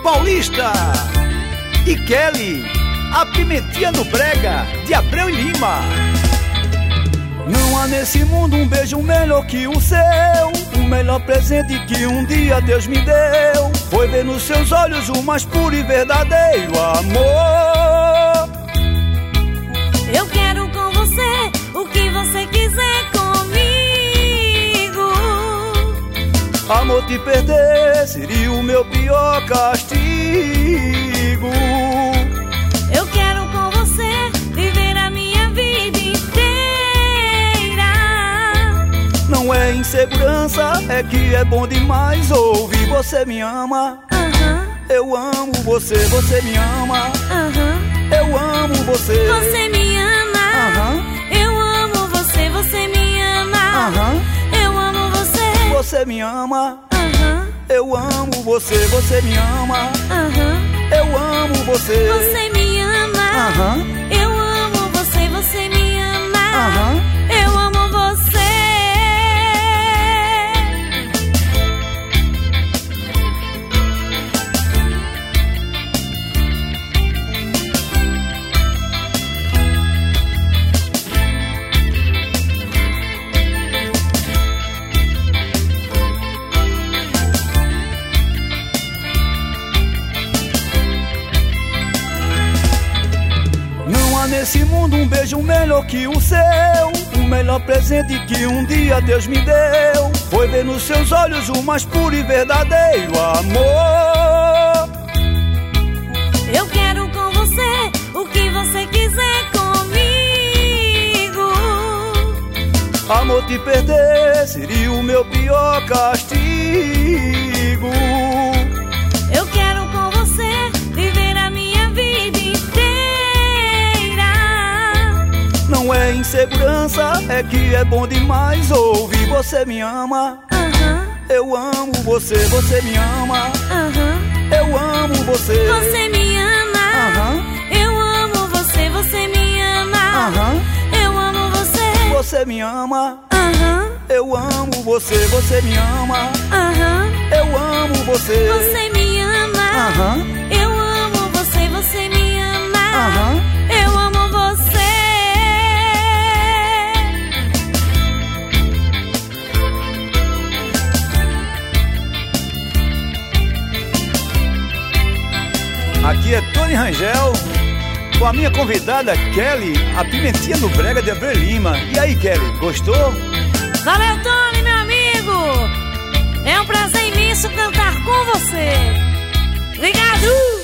Paulista. E Kelly, a pimentinha no brega, de Abreu e Lima. Não há nesse mundo um beijo melhor que o seu. O melhor presente que um dia Deus me deu foi ver nos seus olhos o mais puro e verdadeiro amor. Eu quero com você o que você quiser comigo. Amor, te perder seria o meu pior castigo. Eu quero com você viver a minha vida inteira. Não é insegurança, é que é bom demais ouvir. Você me ama, eu amo você, você me ama, eu amo você. Você me ama, eu amo você, você me ama, eu amo você. Você me ama, eu amo você, você me ama, eu amo você. Você me ama, eu amo você, você me ama, eu amo você. Nesse mundo um beijo melhor que o seu. O melhor presente que um dia Deus me deu foi ver nos seus olhos o mais puro e verdadeiro amor. Eu quero com você o que você quiser comigo. Amor, te perder seria o meu pior castigo. Eu quero com você viver a minha vida inteira. Não é insegurança, é que é bom demais ouvir. Você me ama, eu amo você, você me ama, eu amo você. Você me ama, eu amo você, você me ama, eu amo você. Você me ama, eu amo você, você me ama, eu amo você. Você me ama, eu amo você, você me ama, eu amo você. Aqui é Tony Rangel, com a minha convidada Kelly, a pimentinha no brega de Abreu e Lima. E aí, Kelly, gostou? Valeu, Tony, meu amigo! É um prazer imenso cantar com você. Obrigado!